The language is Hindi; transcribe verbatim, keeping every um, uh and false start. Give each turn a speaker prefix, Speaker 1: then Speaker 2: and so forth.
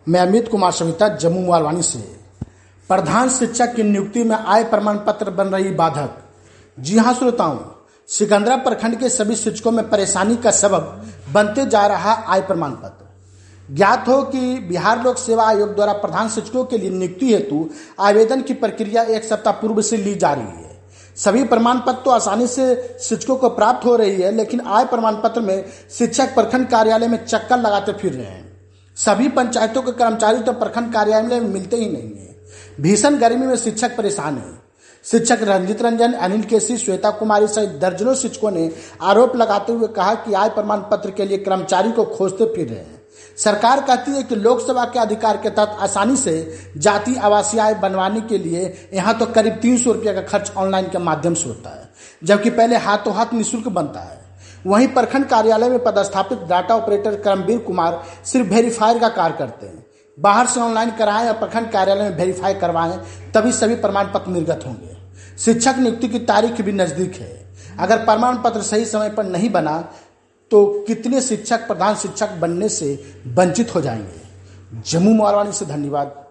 Speaker 1: मैं अमित कुमार सविता जम्मू मालवानी से। प्रधान शिक्षक की नियुक्ति में आय प्रमाण पत्र बन रही बाधक। जी हां श्रोताओं, सिकंदरा प्रखंड के सभी शिक्षकों में परेशानी का सबब बनते जा रहा आय प्रमाण पत्र। ज्ञात हो कि बिहार लोक सेवा आयोग द्वारा प्रधान शिक्षकों के लिए नियुक्ति हेतु आवेदन की प्रक्रिया एक सप्ताह पूर्व से ली जा रही है। सभी प्रमाण पत्र तो आसानी से शिक्षकों को प्राप्त हो रही है, लेकिन आय प्रमाण पत्र में शिक्षक प्रखंड कार्यालय में चक्कर लगाते फिर रहे हैं। सभी पंचायतों के कर्मचारी तो प्रखंड कार्यालय में मिलते ही नहीं है। भीषण गर्मी में शिक्षक परेशान है। शिक्षक रंजित रंजन, अनिल केसी, श्वेता कुमारी सहित दर्जनों शिक्षकों ने आरोप लगाते हुए कहा कि आय प्रमाण पत्र के लिए कर्मचारी को खोजते फिर रहे हैं। सरकार कहती है कि लोकसभा के अधिकार के तहत आसानी से जाति आवासीय आय बनवाने के लिए यहाँ तो करीब तीन सौ रुपये का खर्च ऑनलाइन के माध्यम से होता है, जबकि पहले हाथों हाथ निःशुल्क बनता है। वहीं प्रखंड कार्यालय में पदस्थापित डाटा ऑपरेटर करमवीर कुमार सिर्फ वेरीफायर का कार्य करते हैं। बाहर से ऑनलाइन कराएं या प्रखंड कार्यालय में वेरीफाई करवाएं, तभी सभी प्रमाण पत्र निर्गत होंगे। शिक्षक नियुक्ति की तारीख भी नजदीक है। अगर प्रमाण पत्र सही समय पर नहीं बना तो कितने शिक्षक प्रधान शिक्षक बनने से वंचित हो जाएंगे। जम्मू मालवानी से धन्यवाद।